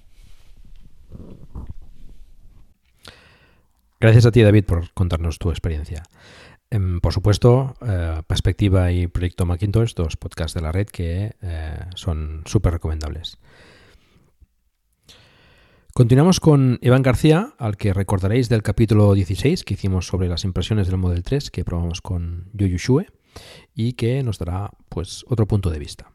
[SPEAKER 1] Gracias a ti, David, por contarnos tu experiencia. Por supuesto, eh, Perspectiva y Proyecto Macintosh, dos podcasts de la red que eh, son súper recomendables. Continuamos con Iván García, al que recordaréis del capítulo dieciséis que hicimos sobre las impresiones del Model tres que probamos con Yoyu Shue y que nos dará pues otro punto de vista.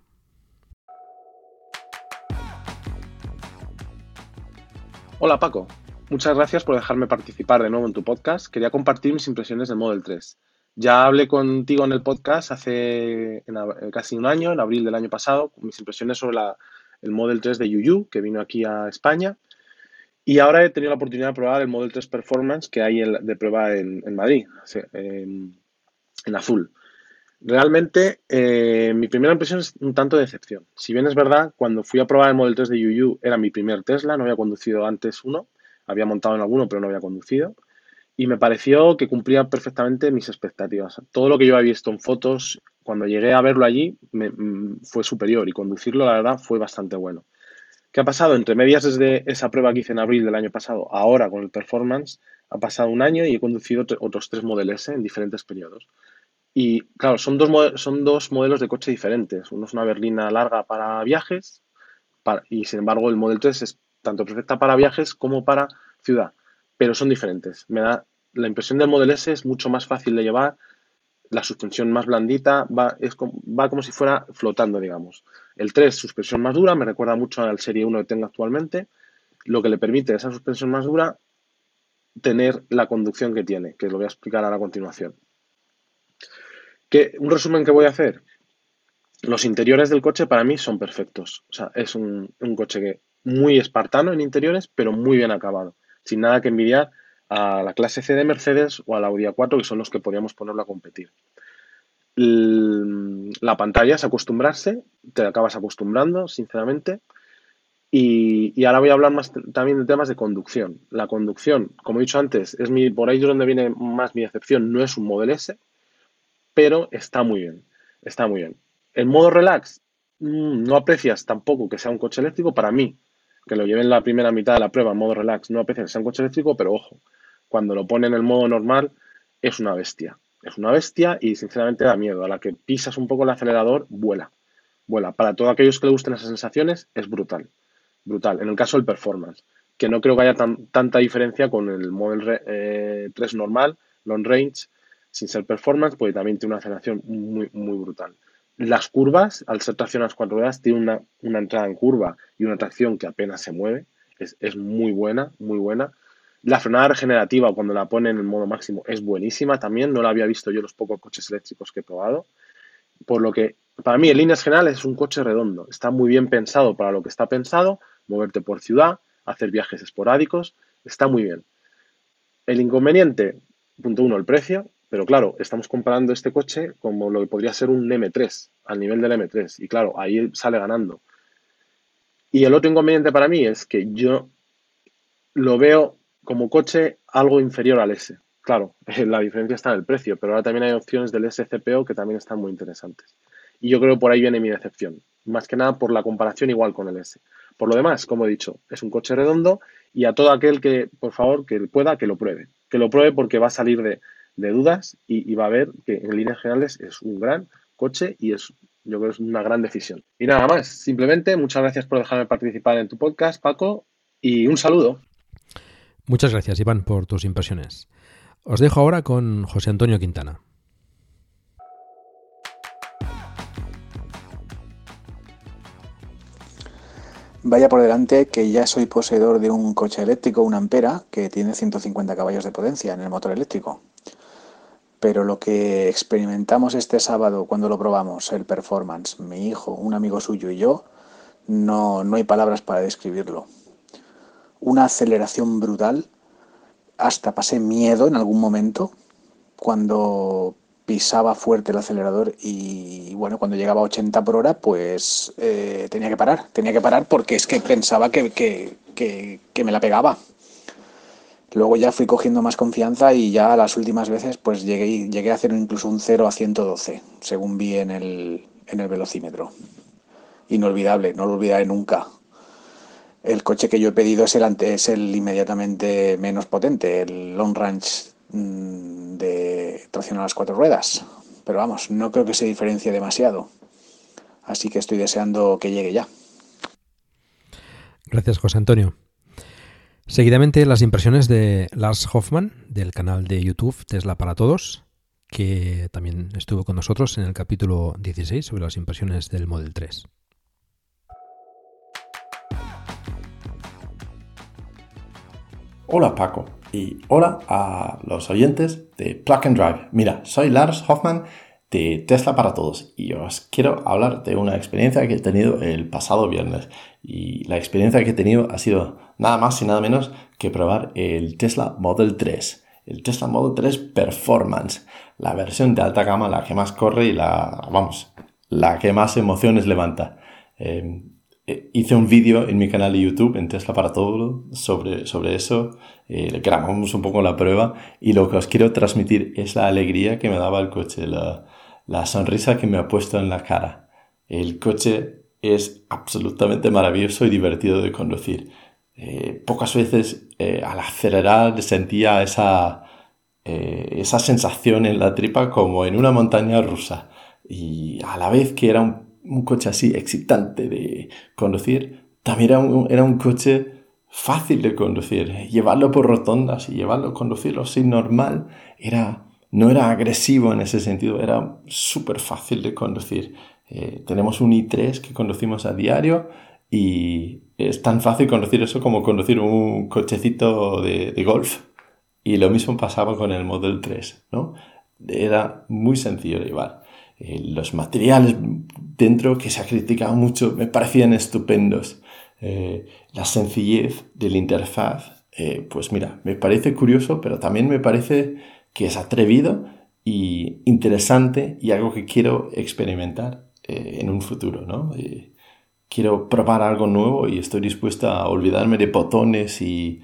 [SPEAKER 3] Hola Paco, muchas gracias por dejarme participar de nuevo en tu podcast. Quería compartir mis impresiones del Model tres. Ya hablé contigo en el podcast hace en, casi un año, en abril del año pasado, mis impresiones sobre la, el Model tres de Yuyu, que vino aquí a España. Y ahora he tenido la oportunidad de probar el Model tres Performance que hay en, de prueba en, en Madrid, en, en azul. Realmente, eh, mi primera impresión es un tanto de decepción. Si bien es verdad, cuando fui a probar el Model tres de Yuyu era mi primer Tesla, no había conducido antes uno, había montado en alguno, pero no había conducido. Y me pareció que cumplía perfectamente mis expectativas. Todo lo que yo había visto en fotos, cuando llegué a verlo allí, me, fue superior y conducirlo, la verdad, fue bastante bueno. ¿Qué ha pasado? Entre medias desde esa prueba que hice en abril del año pasado, ahora con el Performance, ha pasado un año y he conducido otros tres Model S en diferentes periodos. Y claro, son dos, son dos modelos de coche diferentes. Uno es una berlina larga para viajes para, y sin embargo el Model tres es tanto perfecta para viajes como para ciudad. Pero son diferentes. Me da la impresión del Model S es mucho más fácil de llevar, la suspensión más blandita, va, es como, va como si fuera flotando, digamos. El tres, suspensión más dura, me recuerda mucho al Serie uno que tengo actualmente, lo que le permite a esa suspensión más dura tener la conducción que tiene, que lo voy a explicar ahora a continuación. ¿Qué, un resumen que voy a hacer? Los interiores del coche para mí son perfectos. O sea, es un, un coche que muy espartano en interiores, pero muy bien acabado. Sin nada que envidiar a la clase C de Mercedes o a la Audi A cuatro, que son los que podríamos ponerlo a competir. La pantalla es acostumbrarse, te acabas acostumbrando, sinceramente. Y, y ahora voy a hablar más también de temas de conducción. La conducción, como he dicho antes, es mi, por ahí es donde viene más mi decepción, no es un Model S, pero está muy bien, está muy bien. El modo relax, mmm, no aprecias tampoco que sea un coche eléctrico, para mí, que lo llevé en la primera mitad de la prueba en modo relax, no aprecias que sea un coche eléctrico, pero ojo, cuando lo pone en el modo normal es una bestia. Es una bestia y sinceramente da miedo. A la que pisas un poco el acelerador, vuela. Vuela. Para todos aquellos que le gusten esas sensaciones, es brutal. Brutal. En el caso del Performance, que no creo que haya tan, tanta diferencia con el Model eh, tres normal, Long Range, sin ser Performance, porque también tiene una aceleración muy, muy brutal. Las curvas, al ser tracción a las cuatro ruedas, tiene una, una entrada en curva y una tracción que apenas se mueve. Es, es muy buena, muy buena. La frenada regenerativa, cuando la pone en el modo máximo, es buenísima también. No la había visto yo en los pocos coches eléctricos que he probado. Por lo que, para mí, en líneas generales, es un coche redondo. Está muy bien pensado para lo que está pensado. Moverte por ciudad, hacer viajes esporádicos. está muy bien. El inconveniente, punto uno, el precio, pero claro, estamos comparando este coche como lo que podría ser un eme tres, al nivel del eme tres, y claro, ahí sale ganando. Y el otro inconveniente para mí es que yo lo veo como coche algo inferior al S. Claro, la diferencia está en el precio, pero ahora también hay opciones del S C P O que también están muy interesantes. Y yo creo que por ahí viene mi decepción, más que nada por la comparación igual con el S. Por lo demás, como he dicho, es un coche redondo y a todo aquel que, por favor, que pueda, que lo pruebe. Que lo pruebe porque va a salir de, de dudas y, y va a ver que en líneas generales es un gran coche y es, yo creo que es una gran decisión. Y nada más, simplemente muchas gracias por dejarme participar en tu podcast, Paco, y un saludo.
[SPEAKER 1] Muchas gracias, Iván, por tus impresiones. Os dejo ahora con José Antonio Quintana.
[SPEAKER 4] Vaya por delante que ya soy poseedor de un coche eléctrico, un Ampera, que tiene ciento cincuenta caballos de potencia en el motor eléctrico. Pero lo que experimentamos este sábado cuando lo probamos, el performance, mi hijo, un amigo suyo y yo, no, no hay palabras para describirlo. Una aceleración brutal, hasta pasé miedo en algún momento cuando pisaba fuerte el acelerador y bueno, cuando llegaba a ochenta por hora pues eh, tenía que parar, tenía que parar porque es que pensaba que, que, que, que me la pegaba. Luego ya fui cogiendo más confianza y ya las últimas veces pues llegué, llegué a hacer incluso un cero a ciento doce, según vi en el, en el velocímetro. Inolvidable, no lo olvidaré nunca. El coche que yo he pedido es el, es el inmediatamente menos potente, el Long Range de tracción a las cuatro ruedas. Pero vamos, no creo que se diferencie demasiado. Así que estoy deseando que llegue ya.
[SPEAKER 1] Gracias, José Antonio. Seguidamente, las impresiones de Lars Hoffman, del canal de YouTube Tesla para Todos, que también estuvo con nosotros en el capítulo dieciséis sobre las impresiones del Model tres.
[SPEAKER 5] Hola Paco y hola a los oyentes de Plug and Drive. Mira, soy Lars Hoffman de Tesla para Todos y os quiero hablar de una experiencia que he tenido el pasado viernes. Y la experiencia que he tenido ha sido nada más y nada menos que probar el Tesla Model tres. El Tesla Model tres Performance, la versión de alta gama, la que más corre y la, vamos, la que más emociones levanta. Eh, Hice un vídeo en mi canal de YouTube, en Tesla para Todo, sobre, sobre eso. Eh, grabamos un poco la prueba y lo que os quiero transmitir es la alegría que me daba el coche, la, la sonrisa que me ha puesto en la cara. El coche es absolutamente maravilloso y divertido de conducir. Eh, pocas veces eh, al acelerar sentía esa, eh, esa sensación en la tripa como en una montaña rusa. Y a la vez que era un un coche así excitante de conducir, también era un, era un coche fácil de conducir. Llevarlo por rotondas y llevarlo, conducirlo así normal, era, no era agresivo en ese sentido, era súper fácil de conducir. Eh, tenemos un i tres que conducimos a diario y es tan fácil conducir eso como conducir un cochecito de, de golf. Y lo mismo pasaba con el Model tres, ¿no? Era muy sencillo de llevar. Eh, los materiales dentro, que se ha criticado mucho, me parecían estupendos. Eh, la sencillez de la interfaz, eh, pues mira, me parece curioso, pero también me parece que es atrevido y interesante y algo que quiero experimentar eh, en un futuro, ¿no? Eh, quiero probar algo nuevo y estoy dispuesto a olvidarme de botones y,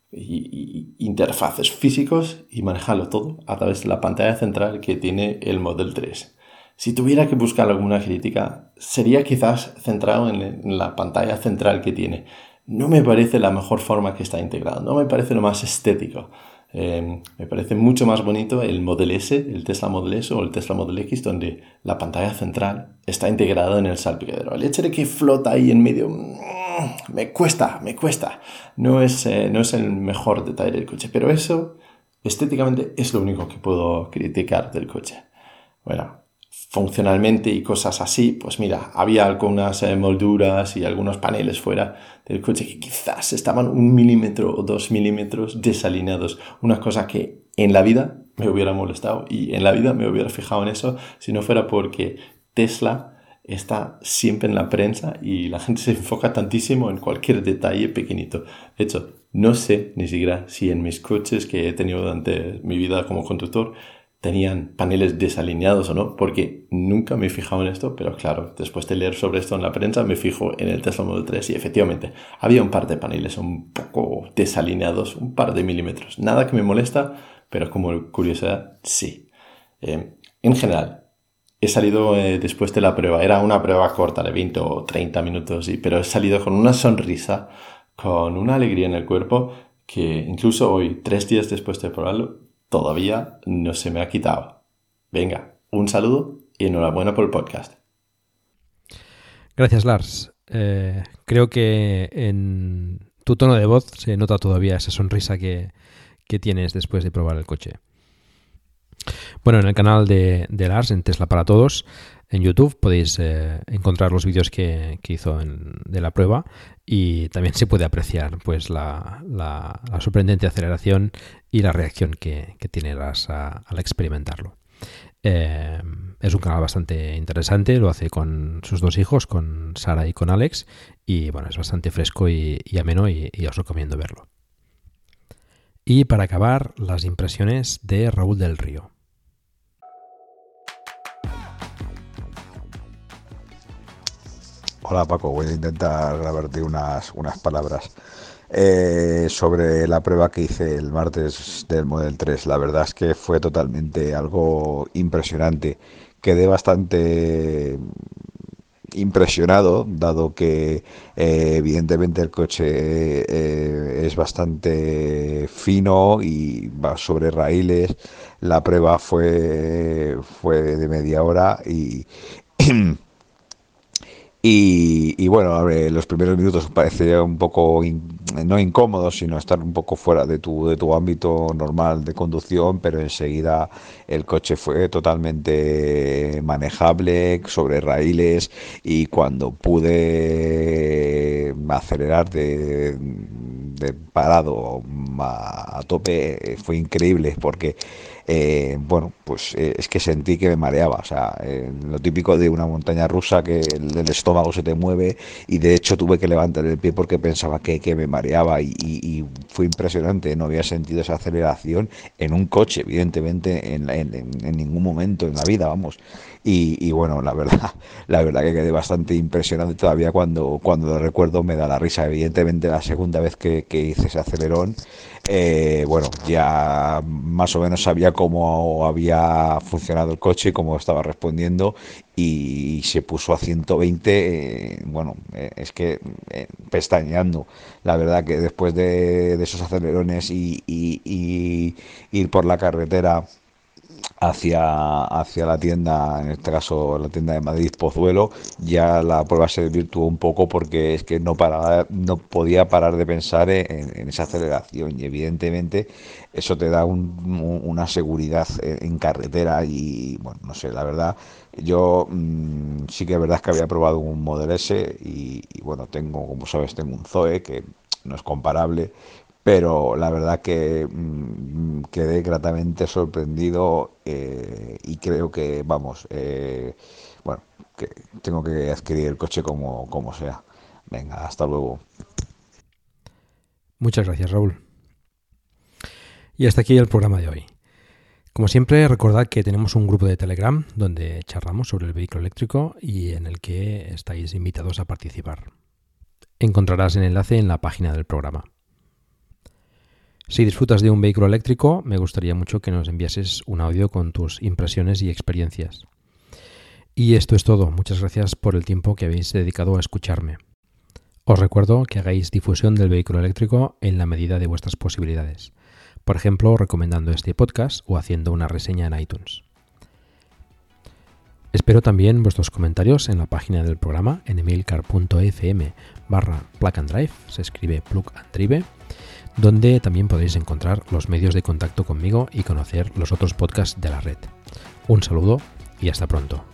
[SPEAKER 5] y, y interfaces físicos y manejarlo todo a través de la pantalla central que tiene el Model tres. Si tuviera que buscar alguna crítica, sería quizás centrado en, en la pantalla central que tiene. No me parece la mejor forma que está integrado, no me parece lo más estético. Eh, me parece mucho más bonito el Model S, el Tesla Model S o el Tesla Model X, donde la pantalla central está integrada en el salpicadero. El hecho de que flota ahí en medio, mmm, me cuesta, me cuesta. No es, eh, no es el mejor detalle del coche, pero eso estéticamente es lo único que puedo criticar del coche. Bueno, funcionalmente y cosas así, pues mira, había algunas eh, molduras y algunos paneles fuera del coche que quizás estaban un milímetro o dos milímetros desalineados. Una cosa que en la vida me hubiera molestado y en la vida me hubiera fijado en eso si no fuera porque Tesla está siempre en la prensa y la gente se enfoca tantísimo en cualquier detalle pequeñito. De hecho, No sé ni siquiera si en mis coches que he tenido durante mi vida como conductor tenían paneles desalineados o no, porque nunca me he fijado en esto, pero claro, después de leer sobre esto en la prensa me fijo en el Tesla Model tres y efectivamente había un par de paneles un poco desalineados, un par de milímetros. Nada que me molesta, pero como curiosidad, sí. Eh, en general, he salido eh, después de la prueba, era una prueba corta de veinte o treinta minutos, sí, pero he salido con una sonrisa, con una alegría en el cuerpo que incluso hoy, tres días después de probarlo, todavía no se me ha quitado. Venga, un saludo y enhorabuena por el podcast.
[SPEAKER 1] Gracias, Lars. Eh, creo que en tu tono de voz se nota todavía esa sonrisa que, que tienes después de probar el coche. Bueno, en el canal de, de Lars, en Tesla para Todos, en YouTube podéis eh, encontrar los vídeos que, que hizo en, de la prueba, y también se puede apreciar pues la, la, la sorprendente aceleración y la reacción que, que tiene Lars a, al experimentarlo. Eh, es un canal bastante interesante, lo hace con sus dos hijos, con Sara y con Alex, y bueno, es bastante fresco y, y ameno, y, y os recomiendo verlo. Y para acabar, las impresiones de Raúl del Río.
[SPEAKER 6] Hola Paco, voy a intentar grabarte unas, unas palabras eh, sobre la prueba que hice el martes del Model tres. La verdad es que fue totalmente algo impresionante. Quedé bastante impresionado, dado que eh, evidentemente el coche eh, es bastante fino y va sobre raíles. La prueba fue, fue de media hora y... Y, y bueno, a ver, los primeros minutos parecía un poco, in, no incómodo, sino estar un poco fuera de tu, de tu ámbito normal de conducción, pero enseguida el coche fue totalmente manejable, sobre raíles, y cuando pude acelerar de, de parado a, a tope fue increíble, porque Eh, bueno, pues eh, es que sentí que me mareaba, o sea, eh, lo típico de una montaña rusa, que el, el estómago se te mueve, y de hecho tuve que levantar el pie porque pensaba que, que me mareaba, y, y, y fue impresionante. No había sentido esa aceleración en un coche, evidentemente en, en, en ningún momento en la vida, vamos. Y, y bueno, la verdad, la verdad que quedé bastante impresionante. Todavía cuando, cuando lo recuerdo me da la risa. Evidentemente la segunda vez que, que hice ese acelerón, eh, bueno, ya más o menos sabía cómo había funcionado el coche y cómo estaba respondiendo, y se puso a ciento veinte, eh, bueno, eh, es que eh, pestañeando. La verdad que después de, de esos acelerones y, y, y ir por la carretera hacia, hacia la tienda, en este caso la tienda de Madrid Pozuelo, ya la prueba se desvirtuó un poco, porque es que no paraba, no podía parar de pensar en, en esa aceleración, y evidentemente eso te da un, una seguridad en carretera. Y bueno, no sé, la verdad, yo mmm, sí que es verdad que había probado un Model S y, y bueno, tengo, como sabes, tengo un Zoe que no es comparable, pero la verdad que mmm, quedé gratamente sorprendido, eh, y creo que, vamos, eh, bueno, que tengo que adquirir el coche como, como sea. Venga, hasta luego.
[SPEAKER 1] Muchas gracias, Raúl. Y hasta aquí el programa de hoy. Como siempre, recordad que tenemos un grupo de Telegram donde charlamos sobre el vehículo eléctrico y en el que estáis invitados a participar. Encontrarás el enlace en la página del programa. Si disfrutas de un vehículo eléctrico, me gustaría mucho que nos enviases un audio con tus impresiones y experiencias. Y esto es todo. Muchas gracias por el tiempo que habéis dedicado a escucharme. Os recuerdo que hagáis difusión del vehículo eléctrico en la medida de vuestras posibilidades. Por ejemplo, recomendando este podcast o haciendo una reseña en iTunes. Espero también vuestros comentarios en la página del programa en emilcar.fm barra plug and drive, se escribe plug and drive, donde también podéis encontrar los medios de contacto conmigo y conocer los otros podcasts de la red. Un saludo y hasta pronto.